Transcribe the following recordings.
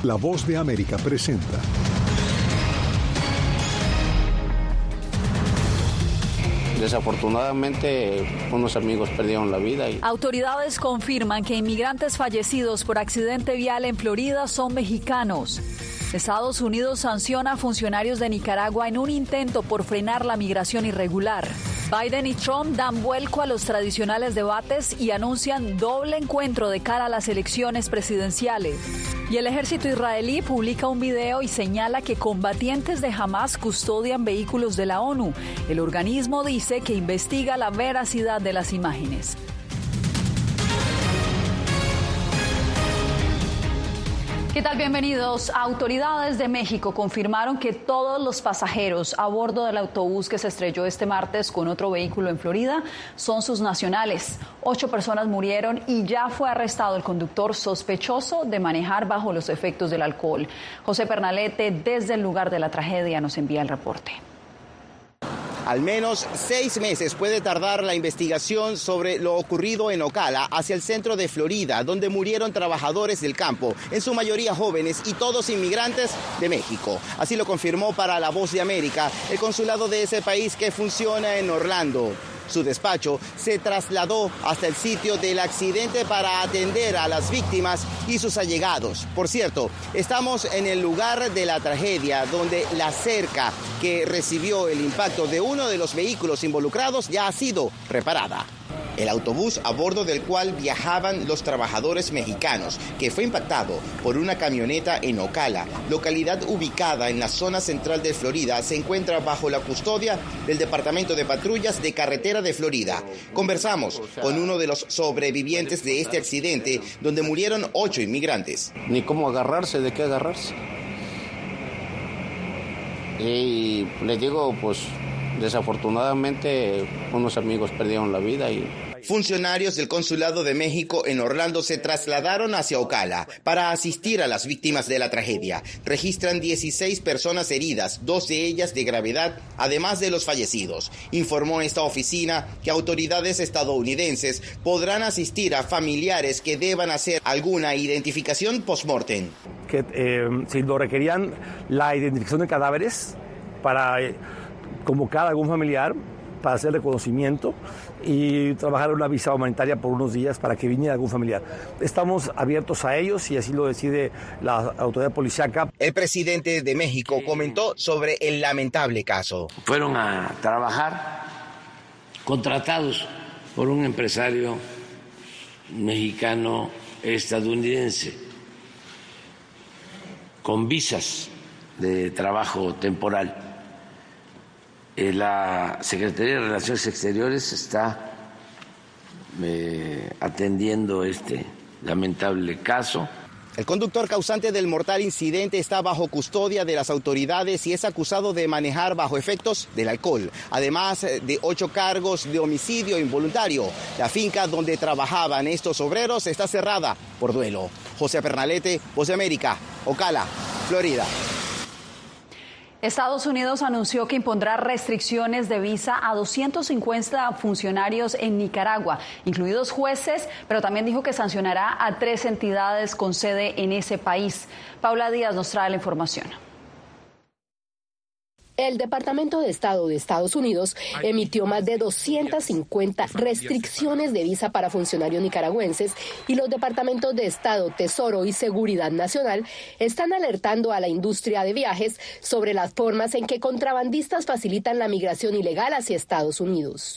La Voz de América presenta. Desafortunadamente, unos amigos perdieron la vida. Autoridades confirman que inmigrantes fallecidos por accidente vial en Florida son mexicanos. Estados Unidos sanciona a funcionarios de Nicaragua en un intento por frenar la migración irregular. Biden y Trump dan vuelco a los tradicionales debates y anuncian doble encuentro de cara a las elecciones presidenciales. Y el ejército israelí publica un video y señala que combatientes de Hamás custodian vehículos de la ONU. El organismo dice que investiga la veracidad de las imágenes. ¿Qué tal? Bienvenidos. Autoridades de México confirmaron que todos los pasajeros a bordo del autobús que se estrelló este martes con otro vehículo en Florida son sus nacionales. 8 personas murieron y ya fue arrestado el conductor sospechoso de manejar bajo los efectos del alcohol. José Pernalete, desde el lugar de la tragedia, nos envía el reporte. Al menos 6 meses puede tardar la investigación sobre lo ocurrido en Ocala, hacia el centro de Florida, donde murieron trabajadores del campo, en su mayoría jóvenes y todos inmigrantes de México. Así lo confirmó para La Voz de América el consulado de ese país que funciona en Orlando. Su despacho se trasladó hasta el sitio del accidente para atender a las víctimas y sus allegados. Por cierto, estamos en el lugar de la tragedia, donde la cerca que recibió el impacto de uno de los vehículos involucrados ya ha sido reparada. El autobús a bordo del cual viajaban los trabajadores mexicanos, que fue impactado por una camioneta en Ocala, localidad ubicada en la zona central de Florida, se encuentra bajo la custodia del Departamento de Patrullas de Carretera de Florida. Conversamos con uno de los sobrevivientes de este accidente, donde murieron 8 inmigrantes. Ni cómo agarrarse, de qué agarrarse. Y les digo, pues, desafortunadamente, unos amigos perdieron la vida y... Funcionarios del Consulado de México en Orlando se trasladaron hacia Ocala para asistir a las víctimas de la tragedia. Registran 16 personas heridas, 2 de ellas de gravedad, además de los fallecidos. Informó esta oficina que autoridades estadounidenses podrán asistir a familiares que deban hacer alguna identificación post-mortem. Que si lo requerían, la identificación de cadáveres para convocar a algún familiar para hacer reconocimiento y trabajar una visa humanitaria por unos días para que viniera algún familiar. Estamos abiertos a ellos y así lo decide la autoridad policíaca. El presidente de México comentó sobre el lamentable caso. Fueron a trabajar contratados por un empresario mexicano estadounidense con visas de trabajo temporal. La Secretaría de Relaciones Exteriores está atendiendo este lamentable caso. El conductor causante del mortal incidente está bajo custodia de las autoridades y es acusado de manejar bajo efectos del alcohol, además de 8 cargos de homicidio involuntario. La finca donde trabajaban estos obreros está cerrada por duelo. José Pernalete, Voz de América, Ocala, Florida. Estados Unidos anunció que impondrá restricciones de visa a 250 funcionarios en Nicaragua, incluidos jueces, pero también dijo que sancionará a 3 entidades con sede en ese país. Paula Díaz nos trae la información. El Departamento de Estado de Estados Unidos emitió más de 250 restricciones de visa para funcionarios nicaragüenses y los departamentos de Estado, Tesoro y Seguridad Nacional están alertando a la industria de viajes sobre las formas en que contrabandistas facilitan la migración ilegal hacia Estados Unidos.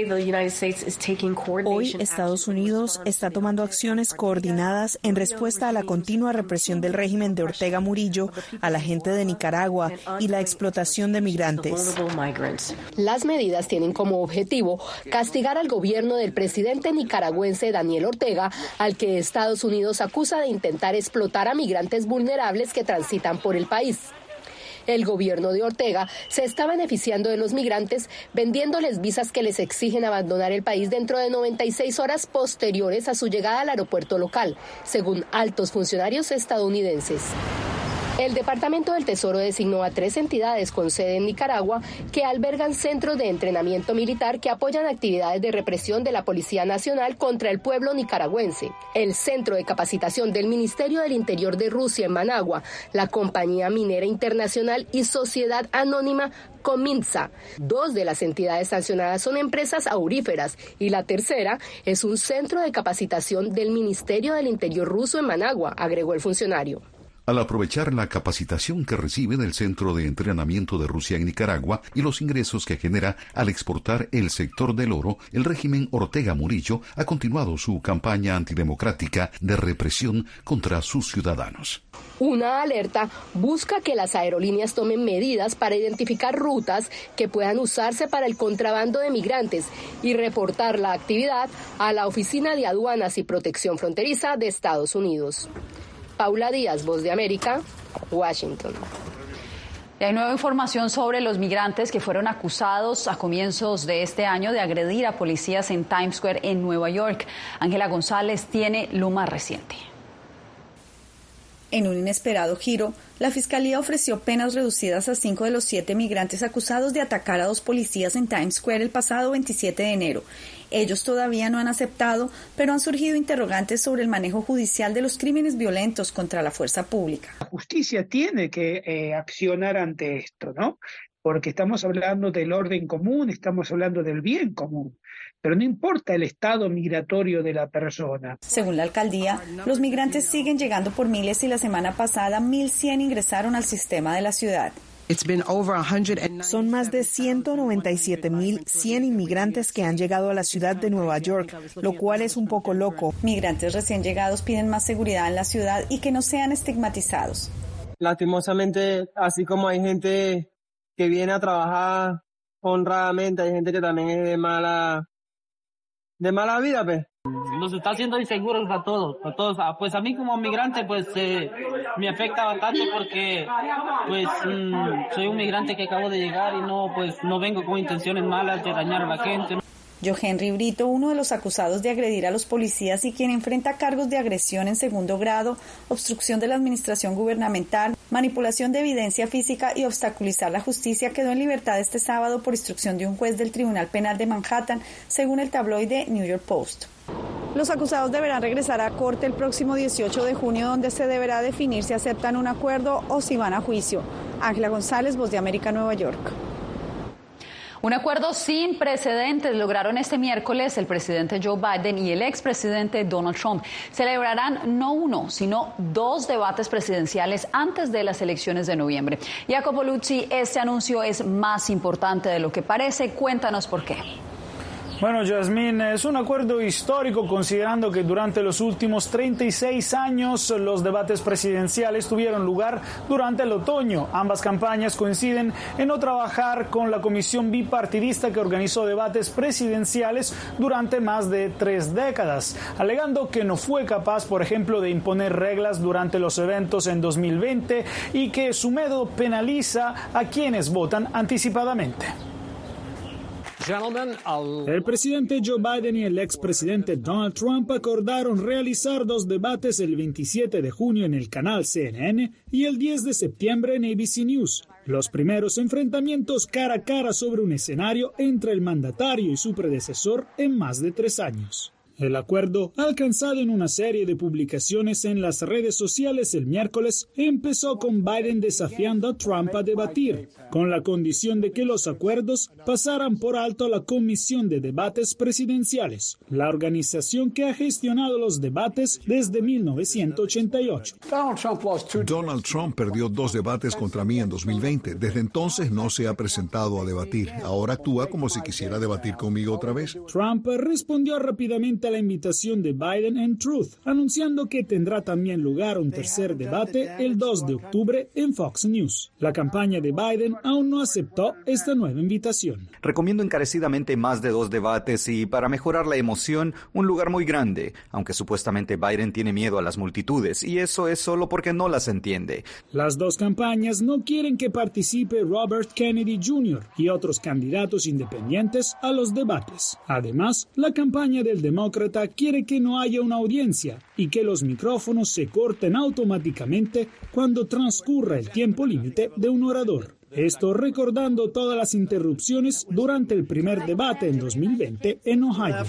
Hoy, Estados Unidos está tomando acciones coordinadas en respuesta a la continua represión del régimen de Ortega Murillo a la gente de Nicaragua y la explotación de migrantes. Las medidas tienen como objetivo castigar al gobierno del presidente nicaragüense Daniel Ortega, al que Estados Unidos acusa de intentar explotar a migrantes vulnerables que transitan por el país. El gobierno de Ortega se está beneficiando de los migrantes vendiéndoles visas que les exigen abandonar el país dentro de 96 horas posteriores a su llegada al aeropuerto local, según altos funcionarios estadounidenses. El Departamento del Tesoro designó a 3 entidades con sede en Nicaragua que albergan centros de entrenamiento militar que apoyan actividades de represión de la Policía Nacional contra el pueblo nicaragüense. El Centro de Capacitación del Ministerio del Interior de Rusia en Managua, la Compañía Minera Internacional y Sociedad Anónima Cominsa. 2 de las entidades sancionadas son empresas auríferas y la tercera es un centro de capacitación del Ministerio del Interior ruso en Managua, agregó el funcionario. Al aprovechar la capacitación que recibe del Centro de Entrenamiento de Rusia en Nicaragua y los ingresos que genera al exportar el sector del oro, el régimen Ortega Murillo ha continuado su campaña antidemocrática de represión contra sus ciudadanos. Una alerta busca que las aerolíneas tomen medidas para identificar rutas que puedan usarse para el contrabando de migrantes y reportar la actividad a la Oficina de Aduanas y Protección Fronteriza de Estados Unidos. Paula Díaz, Voz de América, Washington. Y hay nueva información sobre los migrantes que fueron acusados a comienzos de este año de agredir a policías en Times Square en Nueva York. Ángela González tiene lo más reciente. En un inesperado giro, la Fiscalía ofreció penas reducidas a 5 de los 7 migrantes acusados de atacar a 2 policías en Times Square el pasado 27 de enero. Ellos todavía no han aceptado, pero han surgido interrogantes sobre el manejo judicial de los crímenes violentos contra la fuerza pública. La justicia tiene que accionar ante esto, ¿no? Porque estamos hablando del orden común, estamos hablando del bien común. Pero no importa el estado migratorio de la persona. Según la alcaldía, los migrantes siguen llegando por miles y la semana pasada 1.100 ingresaron al sistema de la ciudad. Son más de 197.100 inmigrantes que han llegado a la ciudad de Nueva York, lo cual es un poco loco. Migrantes recién llegados piden más seguridad en la ciudad y que no sean estigmatizados. Lastimosamente, así como hay gente que viene a trabajar honradamente, hay gente que también es de mala vida, pues. Nos está haciendo inseguros a todos. Pues a mí como migrante, pues me afecta bastante porque pues soy un migrante que acabo de llegar y no vengo con intenciones malas de dañar a la gente. Johenry Brito, uno de los acusados de agredir a los policías y quien enfrenta cargos de agresión en segundo grado, obstrucción de la administración gubernamental, manipulación de evidencia física y obstaculizar la justicia, quedó en libertad este sábado por instrucción de un juez del Tribunal Penal de Manhattan, según el tabloide New York Post. Los acusados deberán regresar a corte el próximo 18 de junio, donde se deberá definir si aceptan un acuerdo o si van a juicio. Ángela González, Voz de América, Nueva York. Un acuerdo sin precedentes lograron este miércoles el presidente Joe Biden y el expresidente Donald Trump. Celebrarán no 1, sino 2 debates presidenciales antes de las elecciones de noviembre. Jacopo Luzzi, este anuncio es más importante de lo que parece. Cuéntanos por qué. Bueno, Yasmín, es un acuerdo histórico considerando que durante los últimos 36 años los debates presidenciales tuvieron lugar durante el otoño. Ambas campañas coinciden en no trabajar con la comisión bipartidista que organizó debates presidenciales durante más de 3 décadas, alegando que no fue capaz, por ejemplo, de imponer reglas durante los eventos en 2020 y que su método penaliza a quienes votan anticipadamente. El presidente Joe Biden y el expresidente Donald Trump acordaron realizar 2 debates el 27 de junio en el canal CNN y el 10 de septiembre en ABC News. Los primeros enfrentamientos cara a cara sobre un escenario entre el mandatario y su predecesor en más de 3 años. El acuerdo, alcanzado en una serie de publicaciones en las redes sociales el miércoles, empezó con Biden desafiando a Trump a debatir, con la condición de que los acuerdos pasaran por alto a la Comisión de Debates Presidenciales, la organización que ha gestionado los debates desde 1988. Donald Trump perdió 2 debates contra mí en 2020. Desde entonces no se ha presentado a debatir. Ahora actúa como si quisiera debatir conmigo otra vez. Trump respondió rápidamente a la invitación de Biden en Truth, anunciando que tendrá también lugar un tercer debate el 2 de octubre en Fox News. La campaña de Biden aún no aceptó esta nueva invitación. Recomiendo encarecidamente más de 2 debates y, para mejorar la emoción, un lugar muy grande, aunque supuestamente Biden tiene miedo a las multitudes, y eso es solo porque no las entiende. Las 2 campañas no quieren que participe Robert Kennedy Jr. y otros candidatos independientes a los debates. Además, la campaña del demócrata demócrata quiere que no haya una audiencia y que los micrófonos se corten automáticamente cuando transcurra el tiempo límite de un orador. Esto recordando todas las interrupciones durante el primer debate en 2020 en Ohio.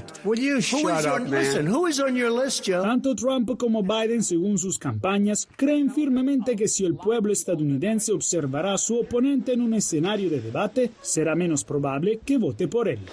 Tanto Trump como Biden, según sus campañas, creen firmemente que si el pueblo estadounidense observará a su oponente en un escenario de debate, será menos probable que vote por él.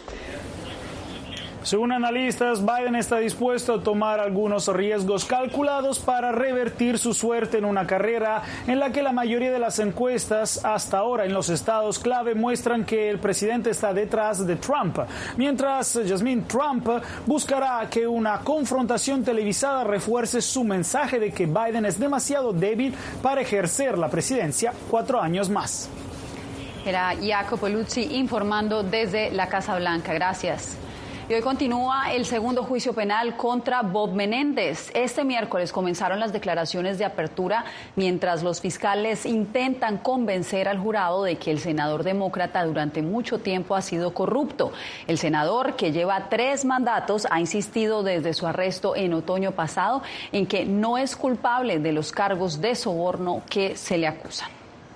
Según analistas, Biden está dispuesto a tomar algunos riesgos calculados para revertir su suerte en una carrera en la que la mayoría de las encuestas hasta ahora en los estados clave muestran que el presidente está detrás de Trump. Mientras Jasmine, Trump buscará que una confrontación televisada refuerce su mensaje de que Biden es demasiado débil para ejercer la presidencia 4 años más. Era Jacopo Luzzi informando desde la Casa Blanca. Gracias. Y hoy continúa el segundo juicio penal contra Bob Menéndez. Este miércoles comenzaron las declaraciones de apertura mientras los fiscales intentan convencer al jurado de que el senador demócrata durante mucho tiempo ha sido corrupto. El senador, que lleva 3 mandatos, ha insistido desde su arresto en otoño pasado en que no es culpable de los cargos de soborno que se le acusan.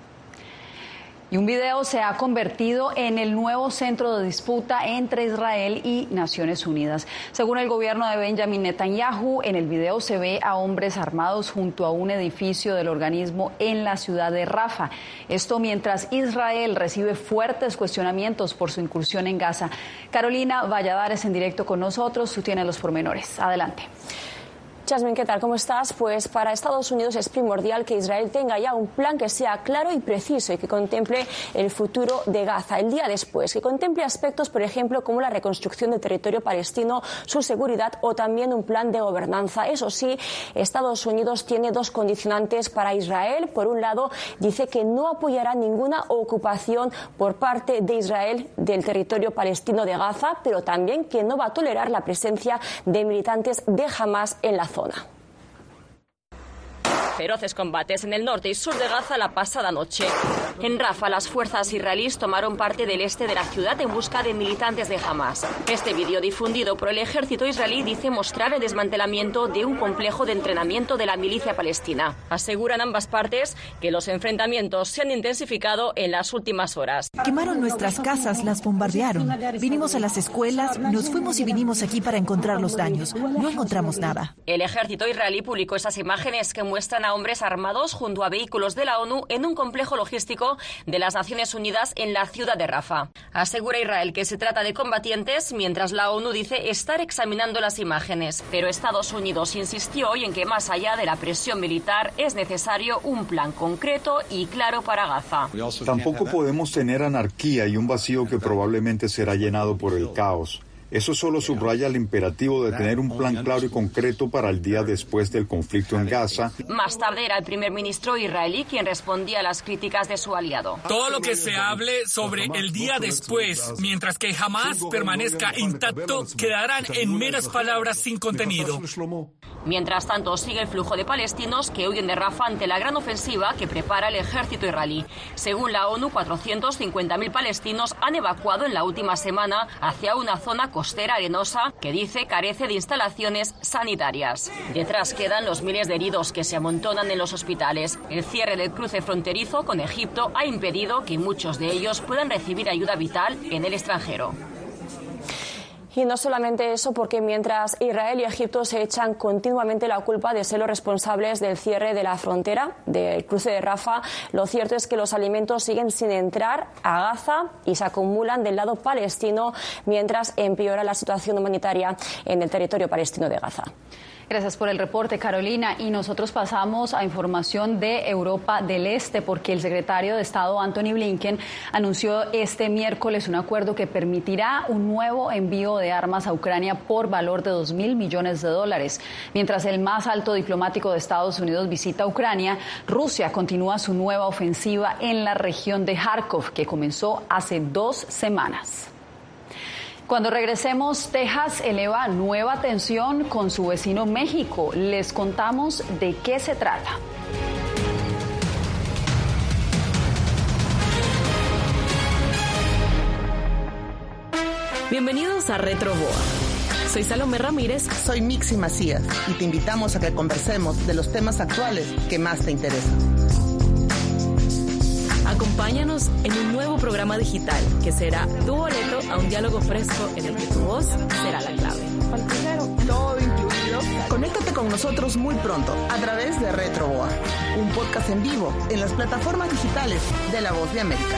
Y un video se ha convertido en el nuevo centro de disputa entre Israel y Naciones Unidas. Según el gobierno de Benjamin Netanyahu, en el video se ve a hombres armados junto a un edificio del organismo en la ciudad de Rafa. Esto mientras Israel recibe fuertes cuestionamientos por su incursión en Gaza. Carolina Valladares en directo con nosotros. Tú tienes los pormenores. Adelante. Jasmine, ¿qué tal? ¿Cómo estás? Pues para Estados Unidos es primordial que Israel tenga ya un plan que sea claro y preciso y que contemple el futuro de Gaza el día después, que contemple aspectos, por ejemplo, como la reconstrucción del territorio palestino, su seguridad o también un plan de gobernanza. Eso sí, Estados Unidos tiene 2 condicionantes para Israel. Por un lado, dice que no apoyará ninguna ocupación por parte de Israel del territorio palestino de Gaza, pero también que no va a tolerar la presencia de militantes de Hamás en la zona. Feroces combates en el norte y sur de Gaza la pasada noche. En Rafa, las fuerzas israelíes tomaron parte del este de la ciudad en busca de militantes de Hamás. Este vídeo difundido por el ejército israelí dice mostrar el desmantelamiento de un complejo de entrenamiento de la milicia palestina. Aseguran ambas partes que los enfrentamientos se han intensificado en las últimas horas. Quemaron nuestras casas, las bombardearon. Vinimos a las escuelas, nos fuimos y vinimos aquí para encontrar los daños. No encontramos nada. El ejército israelí publicó esas imágenes que muestran a hombres armados junto a vehículos de la ONU en un complejo logístico de las Naciones Unidas en la ciudad de Rafa. Asegura Israel que se trata de combatientes, mientras la ONU dice estar examinando las imágenes. Pero Estados Unidos insistió hoy en que más allá de la presión militar es necesario un plan concreto y claro para Gaza. Tampoco podemos tener anarquía y un vacío que probablemente será llenado por el caos. Eso solo subraya el imperativo de tener un plan claro y concreto para el día después del conflicto en Gaza. Más tarde era el primer ministro israelí quien respondía a las críticas de su aliado. Todo lo que se hable sobre el día después, mientras que jamás permanezca intacto, quedarán en meras palabras sin contenido. Mientras tanto, sigue el flujo de palestinos que huyen de Rafa ante la gran ofensiva que prepara el ejército israelí. Según la ONU, 450.000 palestinos han evacuado en la última semana hacia una zona costera arenosa que dice carece de instalaciones sanitarias. Detrás quedan los miles de heridos que se amontonan en los hospitales. El cierre del cruce fronterizo con Egipto ha impedido que muchos de ellos puedan recibir ayuda vital en el extranjero. Y no solamente eso, porque mientras Israel y Egipto se echan continuamente la culpa de ser los responsables del cierre de la frontera, del cruce de Rafa, lo cierto es que los alimentos siguen sin entrar a Gaza y se acumulan del lado palestino mientras empeora la situación humanitaria en el territorio palestino de Gaza. Gracias por el reporte, Carolina. Y nosotros pasamos a información de Europa del Este, porque el secretario de Estado, Antony Blinken, anunció este miércoles un acuerdo que permitirá un nuevo envío de armas a Ucrania por valor de $2.000 millones. Mientras el más alto diplomático de Estados Unidos visita Ucrania, Rusia continúa su nueva ofensiva en la región de Kharkov, que comenzó hace 2 semanas. Cuando regresemos, Texas eleva nueva tensión con su vecino México. Les contamos de qué se trata. Bienvenidos a Retroboa. Soy Salomé Ramírez. Soy Mixi Macías y te invitamos a que conversemos de los temas actuales que más te interesan. Acompáñanos en un nuevo programa digital que será tu boleto a un diálogo fresco en el que tu voz será la clave. Todo incluido. Conéctate con nosotros muy pronto a través de Retroboa, un podcast en vivo en las plataformas digitales de La Voz de América.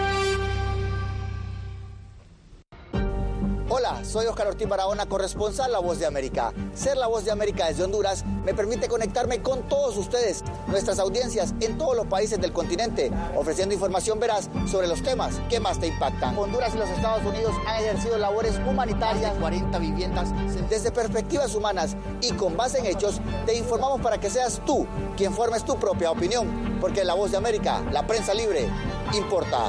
Hola, soy Oscar Ortiz Barahona, corresponsal La Voz de América. Ser La Voz de América desde Honduras me permite conectarme con todos ustedes, nuestras audiencias en todos los países del continente, ofreciendo información veraz sobre los temas que más te impactan. Honduras y los Estados Unidos han ejercido labores humanitarias, 40 viviendas. Desde perspectivas humanas y con base en hechos, te informamos para que seas tú quien formes tu propia opinión, porque en La Voz de América, la prensa libre importa.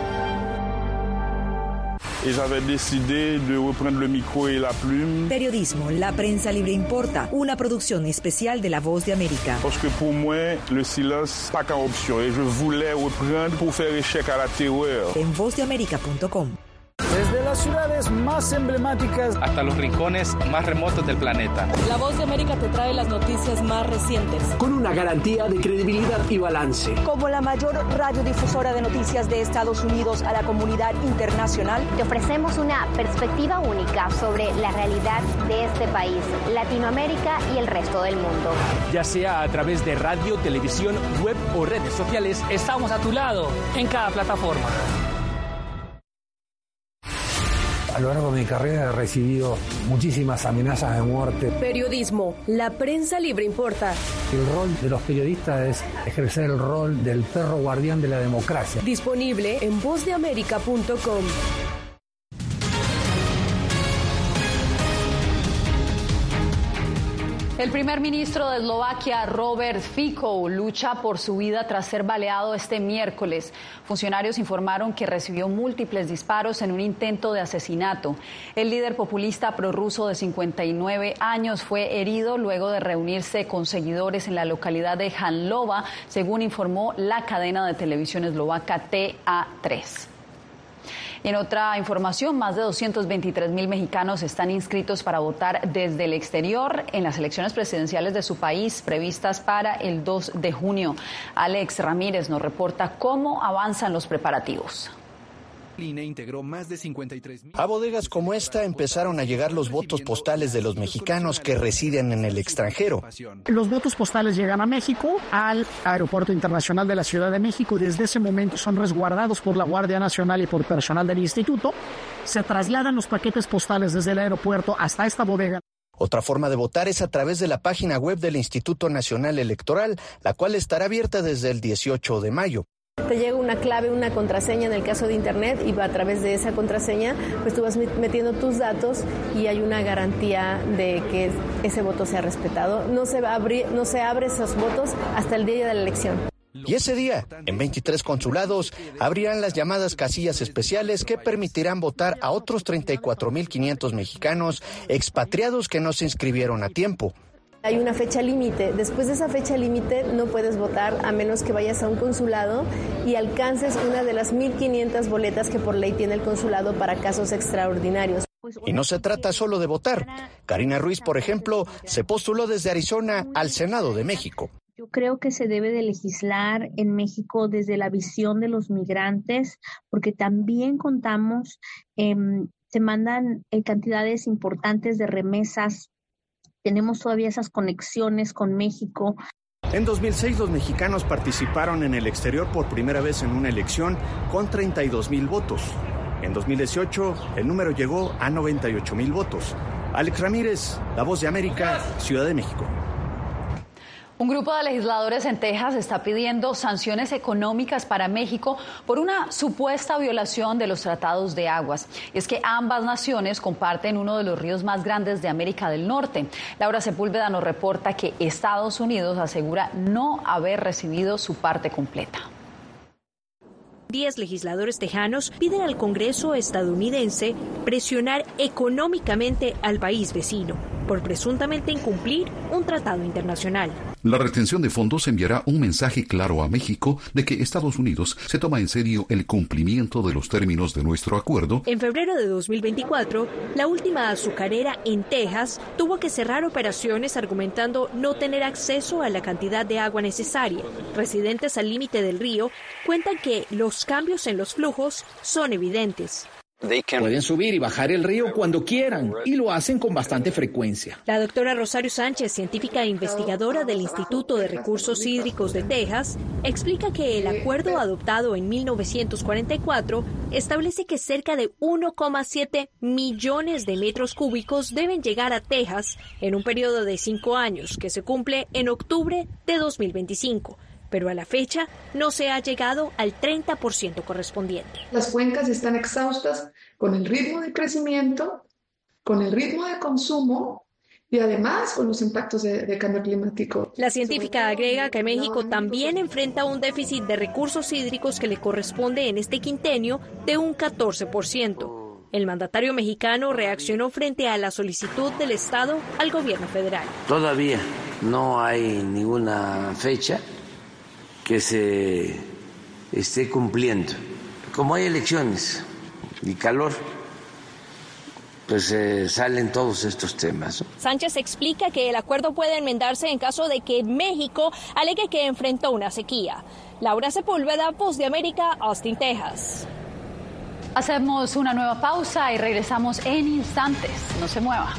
Periodismo, la prensa libre importa, una producción especial de La Voz de América. Porque pour moi, le silence pas qu'une option et je voulais reprendre pour faire échec à la terreur. En vozdeamerica.com. Desde las ciudades más emblemáticas hasta los rincones más remotos del planeta. La Voz de América te trae las noticias más recientes. Con una garantía de credibilidad y balance. Como la mayor radiodifusora de noticias de Estados Unidos a la comunidad internacional, te ofrecemos una perspectiva única sobre la realidad de este país, Latinoamérica y el resto del mundo. Ya sea a través de radio, televisión, web o redes sociales, estamos a tu lado en cada plataforma. A lo largo de mi carrera he recibido muchísimas amenazas de muerte. Periodismo, la prensa libre importa. El rol de los periodistas es ejercer el rol del perro guardián de la democracia. Disponible en vozdeamerica.com. El primer ministro de Eslovaquia, Robert Fico, lucha por su vida tras ser baleado este miércoles. Funcionarios informaron que recibió múltiples disparos en un intento de asesinato. El líder populista prorruso de 59 años fue herido luego de reunirse con seguidores en la localidad de Hanlova, según informó la cadena de televisión eslovaca TA3. Y en otra información, más de 223,000 mexicanos están inscritos para votar desde el exterior en las elecciones presidenciales de su país previstas para el 2 de junio. Alex Ramírez nos reporta cómo avanzan los preparativos. INE integró más de 53,000. A bodegas como esta empezaron a llegar los votos postales de los mexicanos que residen en el extranjero. Los votos postales llegan a México, al Aeropuerto Internacional de la Ciudad de México, y desde ese momento son resguardados por la Guardia Nacional y por personal del instituto. Se trasladan los paquetes postales desde el aeropuerto hasta esta bodega. Otra forma de votar es a través de la página web del Instituto Nacional Electoral, la cual estará abierta desde el 18 de mayo. Te llega una clave, una contraseña en el caso de Internet, y a través de esa contraseña pues tú vas metiendo tus datos y hay una garantía de que ese voto sea respetado. No se abre esos votos hasta el día de la elección. Y ese día, en 23 consulados, abrirán las llamadas casillas especiales que permitirán votar a otros 34,500 mexicanos expatriados que no se inscribieron a tiempo. Hay una fecha límite. Después de esa fecha límite no puedes votar a menos que vayas a un consulado y alcances una de las 1,500 boletas que por ley tiene el consulado para casos extraordinarios. Y no se trata solo de votar. Karina Ruiz, por ejemplo, se postuló desde Arizona al Senado de México. Yo creo que se debe de legislar en México desde la visión de los migrantes, porque también contamos, se mandan cantidades importantes de remesas. Tenemos todavía esas conexiones con México. En 2006, los mexicanos participaron en el exterior por primera vez en una elección con 32,000 votos. En 2018, el número llegó a 98,000 votos. Alex Ramírez, La Voz de América, Ciudad de México. Un grupo de legisladores en Texas está pidiendo sanciones económicas para México por una supuesta violación de los tratados de aguas. Es que ambas naciones comparten uno de los ríos más grandes de América del Norte. Laura Sepúlveda nos reporta que Estados Unidos asegura no haber recibido su parte completa. 10 legisladores tejanos piden al Congreso estadounidense presionar económicamente al país vecino por presuntamente incumplir un tratado internacional. La retención de fondos enviará un mensaje claro a México de que Estados Unidos se toma en serio el cumplimiento de los términos de nuestro acuerdo. En febrero de 2024, la última azucarera en Texas tuvo que cerrar operaciones argumentando no tener acceso a la cantidad de agua necesaria. Residentes al límite del río cuentan que los cambios en los flujos son evidentes. Pueden subir y bajar el río cuando quieran y lo hacen con bastante frecuencia. La doctora Rosario Sánchez, científica e investigadora del Instituto de Recursos Hídricos de Texas, explica que el acuerdo adoptado en 1944 establece que cerca de 1,7 millones de metros cúbicos deben llegar a Texas en un periodo de 5 años que se cumple en octubre de 2025. Pero a la fecha no se ha llegado al 30% correspondiente. Las cuencas están exhaustas con el ritmo de crecimiento, con el ritmo de consumo y además con los impactos de cambio climático. La científica agrega que México también enfrenta un déficit de recursos hídricos que le corresponde en este quinquenio de un 14%. El mandatario mexicano reaccionó frente a la solicitud del Estado al gobierno federal. Todavía no hay ninguna fecha que se esté cumpliendo. Como hay elecciones y calor, pues salen todos estos temas. Sánchez explica que el acuerdo puede enmendarse en caso de que México alegue que enfrentó una sequía. Laura Sepúlveda, Voz de América, Austin, Texas. Hacemos una nueva pausa y regresamos en instantes. No se mueva.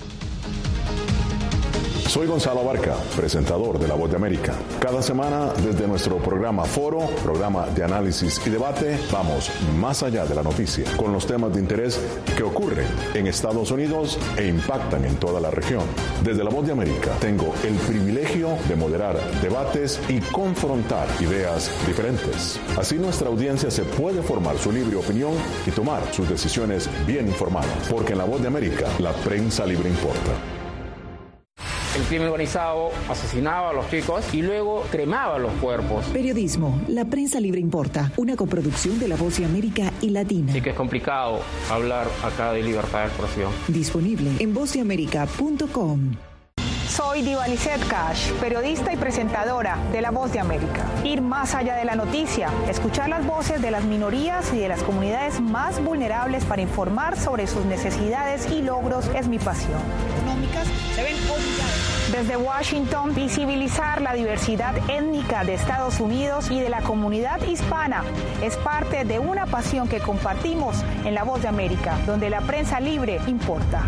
Soy Gonzalo Abarca, presentador de La Voz de América. Cada semana, desde nuestro programa Foro, programa de análisis y debate, vamos más allá de la noticia, con los temas de interés que ocurren en Estados Unidos e impactan en toda la región. Desde La Voz de América, tengo el privilegio de moderar debates y confrontar ideas diferentes. Así nuestra audiencia se puede formar su libre opinión y tomar sus decisiones bien informadas, porque en La Voz de América, la prensa libre importa. El crimen organizado asesinaba a los chicos y luego cremaba los cuerpos. Periodismo, la prensa libre importa, una coproducción de La Voz de América y Latina. Sí que es complicado hablar acá de libertad de expresión. Disponible en vozdeamerica.com. Soy Diva Lizeth Cash, periodista y presentadora de La Voz de América. Ir más allá de la noticia, escuchar las voces de las minorías y de las comunidades más vulnerables para informar sobre sus necesidades y logros es mi pasión. Económicas se ven obligadas. Desde Washington, visibilizar la diversidad étnica de Estados Unidos y de la comunidad hispana es parte de una pasión que compartimos en La Voz de América, donde la prensa libre importa.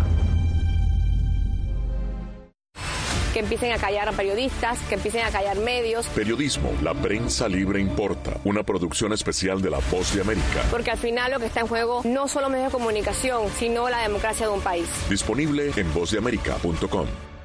Que empiecen a callar a periodistas, que empiecen a callar medios. Periodismo, la prensa libre importa. Una producción especial de La Voz de América. Porque al final lo que está en juego no solo medios de comunicación, sino la democracia de un país. Disponible en vozdeamerica.com.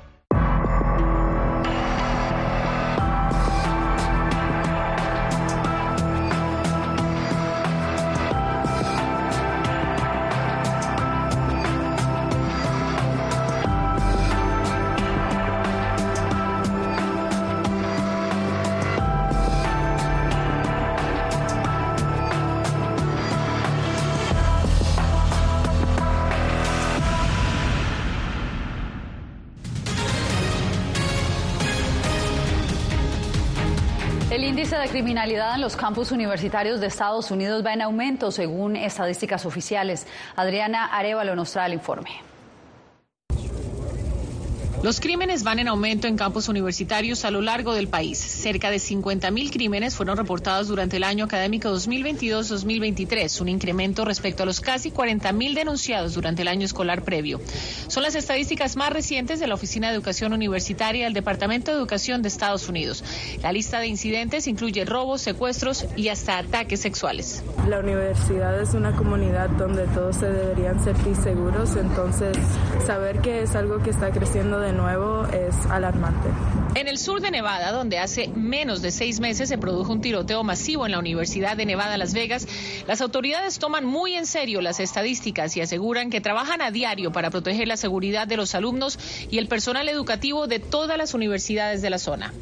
El índice de criminalidad en los campus universitarios de Estados Unidos va en aumento, según estadísticas oficiales. Adriana Arévalo nos trae el informe. Los crímenes van en aumento en campus universitarios a lo largo del país. Cerca de 50.000 crímenes fueron reportados durante el año académico 2022-2023, un incremento respecto a los casi 40.000 denunciados durante el año escolar previo. Son las estadísticas más recientes de la Oficina de Educación Universitaria del Departamento de Educación de Estados Unidos. La lista de incidentes incluye robos, secuestros y hasta ataques sexuales. La universidad es una comunidad donde todos se deberían sentir seguros, entonces saber que es algo que está creciendo de nuevo es alarmante. En el sur de Nevada, donde hace menos de 6 meses se produjo un tiroteo masivo en la Universidad de Nevada, Las Vegas, las autoridades toman muy en serio las estadísticas y aseguran que trabajan a diario para proteger la seguridad de los alumnos y el personal educativo de todas las universidades de la zona.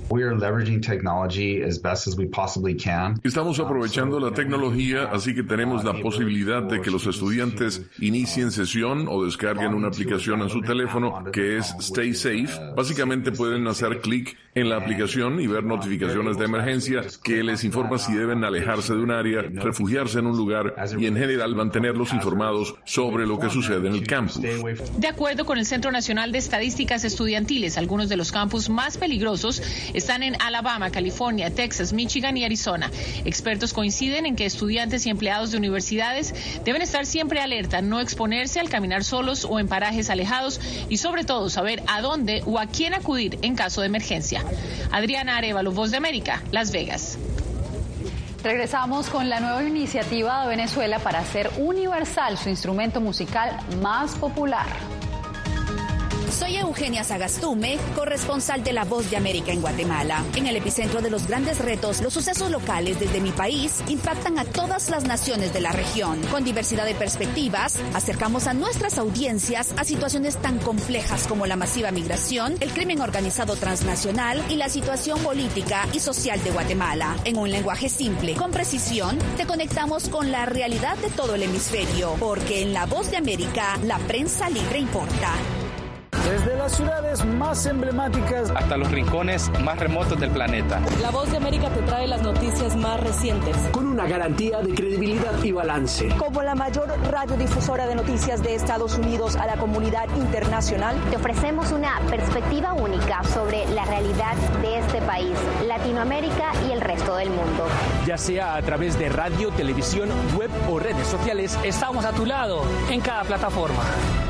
Estamos aprovechando la tecnología, así que tenemos la posibilidad de que los estudiantes inicien sesión o descarguen una aplicación en su teléfono que es Stay MySafe, básicamente pueden hacer clic en la aplicación y ver notificaciones de emergencia que les informa si deben alejarse de un área, refugiarse en un lugar y en general mantenerlos informados sobre lo que sucede en el campus. De acuerdo con el Centro Nacional de Estadísticas Estudiantiles, algunos de los campus más peligrosos están en Alabama, California, Texas, Michigan y Arizona. Expertos coinciden en que estudiantes y empleados de universidades deben estar siempre alerta, no exponerse al caminar solos o en parajes alejados y sobre todo saber a dónde o a quién acudir en caso de emergencia. Adriana Arévalo, Voz de América, Las Vegas. Regresamos con la nueva iniciativa de Venezuela para hacer universal su instrumento musical más popular. Soy Eugenia Sagastume, corresponsal de La Voz de América en Guatemala. En el epicentro de los grandes retos, los sucesos locales desde mi país impactan a todas las naciones de la región. Con diversidad de perspectivas, acercamos a nuestras audiencias a situaciones tan complejas como la masiva migración, el crimen organizado transnacional y la situación política y social de Guatemala. En un lenguaje simple, con precisión, te conectamos con la realidad de todo el hemisferio, porque en La Voz de América, la prensa libre importa. Desde las ciudades más emblemáticas hasta los rincones más remotos del planeta. La Voz de América te trae las noticias más recientes. Con una garantía de credibilidad y balance. Como la mayor radiodifusora de noticias de Estados Unidos a la comunidad internacional, te ofrecemos una perspectiva única sobre la realidad de este país, Latinoamérica y el resto del mundo. Ya sea a través de radio, televisión, web o redes sociales, estamos a tu lado en cada plataforma.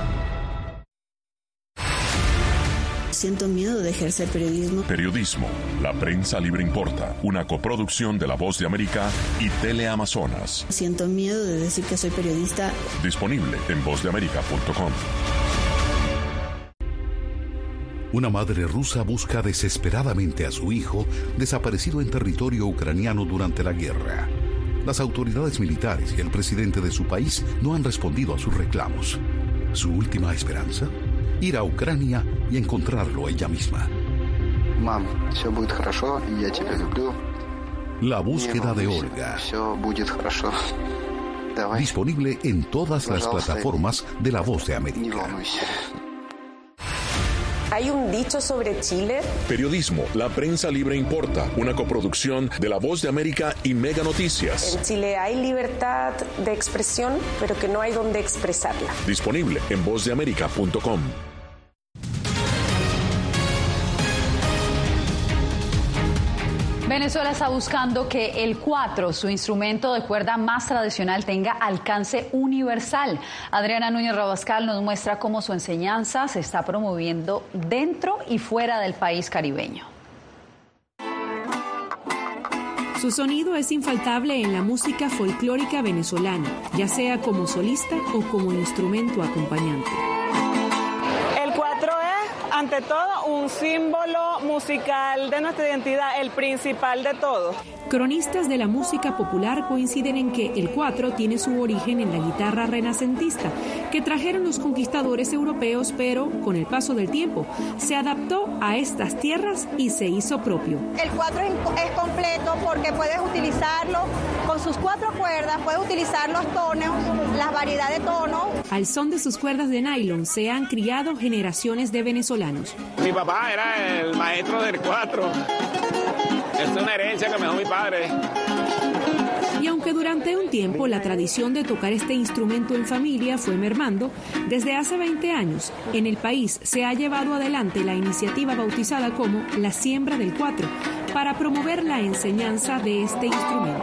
Siento miedo de ejercer periodismo. Periodismo. La prensa libre importa. Una coproducción de La Voz de América y Teleamazonas. Siento miedo de decir que soy periodista. Disponible en vozdeamerica.com. Una madre rusa busca desesperadamente a su hijo desaparecido en territorio ucraniano durante la guerra. Las autoridades militares y el presidente de su país no han respondido a sus reclamos. ¿Su última esperanza? Ir a Ucrania y encontrarlo ella misma. Mam, все будет хорошо, y я тебя люблю. La búsqueda de Olga. Все будет хорошо. Disponible en todas las plataformas de La Voz de América. ¿Hay un dicho sobre Chile? Periodismo. La prensa libre importa. Una coproducción de La Voz de América y Mega Noticias. En Chile hay libertad de expresión, pero que no hay donde expresarla. Disponible en vozdeamerica.com. Venezuela está buscando que el cuatro, su instrumento de cuerda más tradicional, tenga alcance universal. Adriana Núñez Rabascal nos muestra cómo su enseñanza se está promoviendo dentro y fuera del país caribeño. Su sonido es infaltable en la música folclórica venezolana, ya sea como solista o como instrumento acompañante. El cuatro es, ante todo, un símbolo musical de nuestra identidad, el principal de todo. Cronistas de la música popular coinciden en que el cuatro tiene su origen en la guitarra renacentista, que trajeron los conquistadores europeos, pero con el paso del tiempo se adaptó a estas tierras y se hizo propio. El cuatro es completo porque puedes utilizarlo con sus cuatro cuerdas, puedes utilizar los tonos, la variedad de tonos. Al son de sus cuerdas de nylon se han criado generaciones de venezolanos. Mi papá era el maestro del cuatro. Es una herencia que me dejó mi padre. Y aunque durante un tiempo la tradición de tocar este instrumento en familia fue mermando, desde hace 20 años en el país se ha llevado adelante la iniciativa bautizada como La Siembra del Cuatro, para promover la enseñanza de este instrumento.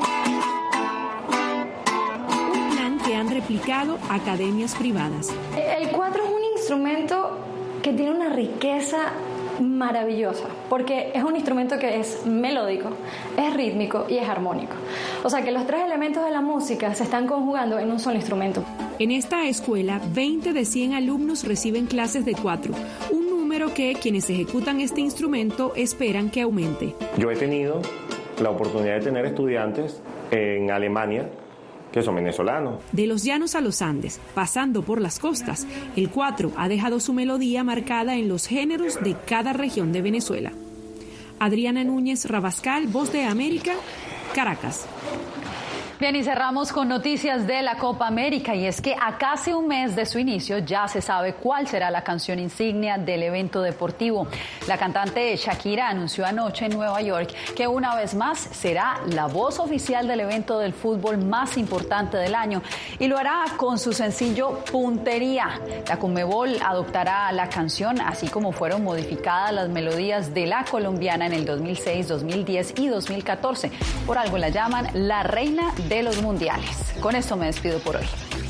Un plan que han replicado academias privadas. El cuatro es un instrumento que tiene una riqueza maravillosa, porque es un instrumento que es melódico, es rítmico y es armónico. O sea que los tres elementos de la música se están conjugando en un solo instrumento. En esta escuela, 20 de 100 alumnos reciben clases de cuatro, un número que quienes ejecutan este instrumento esperan que aumente. Yo he tenido la oportunidad de tener estudiantes en Alemania que son venezolanos. De los llanos a los Andes, pasando por las costas, el cuatro ha dejado su melodía marcada en los géneros de cada región de Venezuela. Adriana Núñez Rabascal, Voz de América, Caracas. Bien, y cerramos con noticias de la Copa América, y es que a casi un mes de su inicio ya se sabe cuál será la canción insignia del evento deportivo. La cantante Shakira anunció anoche en Nueva York que una vez más será la voz oficial del evento del fútbol más importante del año, y lo hará con su sencillo Puntería. La Conmebol adoptará la canción, así como fueron modificadas las melodías de la colombiana en el 2006, 2010 y 2014. Por algo la llaman la reina de los mundiales. Con esto me despido por hoy.